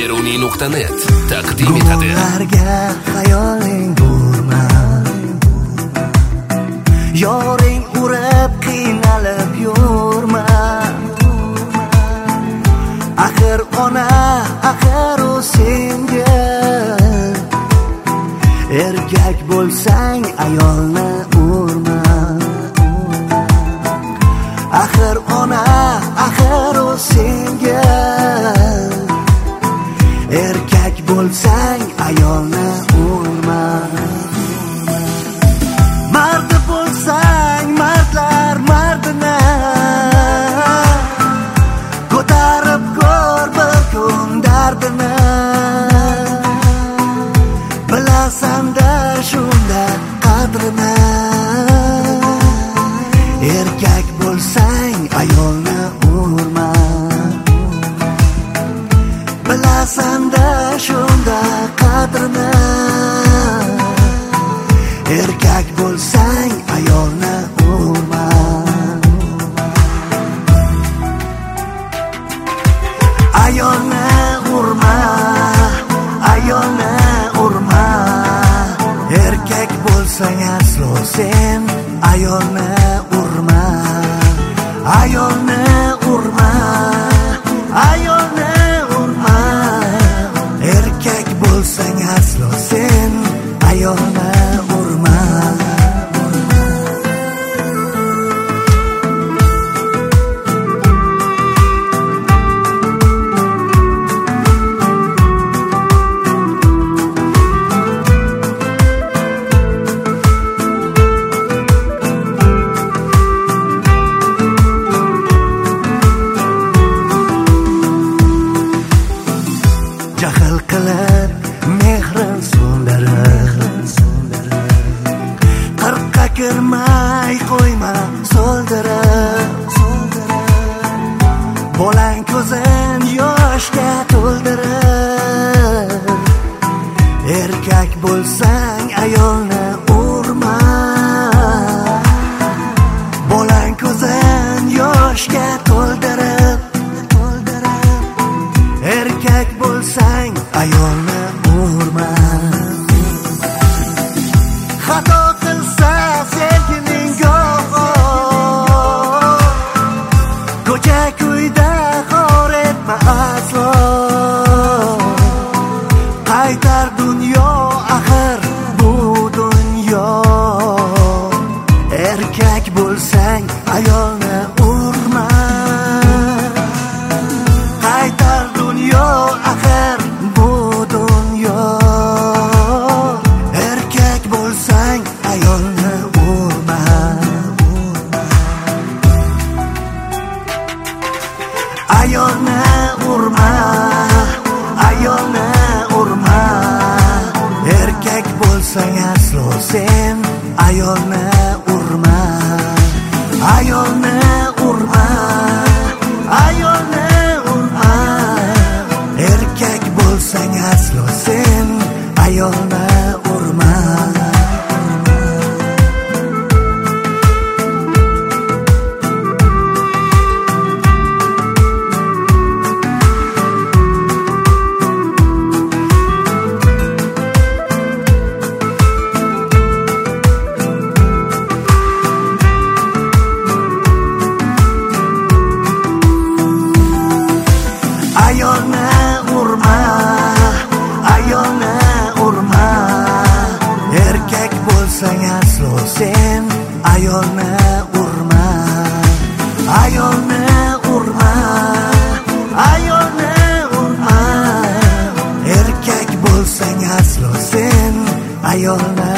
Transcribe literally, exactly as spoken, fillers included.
beruniy nuqta net taqdim etadi. Gumlarga xayoling urma, yoring urib qiynalib yurma. Axir ona, axir u senga. Erkak bo'lsang ayolni urma. Axir ona, axir u senga. Erkak bo'lsang ayolni urma. Mardi bo'lsang mardlar mardini ko'tarib ko'r bir kun dardini. Bilasan-da shunda qadrini. Erkak bo'lsang ayolni urma. Bilasan-da shunda qadrini. Erkak bo'lsang ayolni urma. Ayolni urma, ayolni urma. Erkak bo'lsang aslo sen ayolni urma. Ayolni urma, ayolni urma. Erkak bo'lsang aslo sen ayolni urma. Jahl qilib mehrin so'ndirib, qirqqa kirmay qo'yma so'ldirib. Bolang ko'zin yoshga to'ldirib. Erkak bo'lsang ayolni urma. Bolang ko'zin yoshga to'ldirib. Erkak bo'lsang ayolni urma. Xato qilsa sevgining go'g'o, ko'cha kuyda xor etma aslo. Qaytar dunyo axir bu dunyo. Erkak bo'lsang ayolni urma. Qaytar dunyo axir bu dunyo. Erkak bo'lsang ayolni urma. Ayolni urma, ayolni urma. Erkak bo'lsang aslo sen ayolni urma. Ayolni urma, ayolni urma. Erkak bo'lsang aslo sen ayolni urma. Ayolni urma, ayolni urma. Erkak bo'lsang aslo sen ayolni urma. Ayolni urma, ayolni urma. Erkak bo'lsang aslo sen ayolni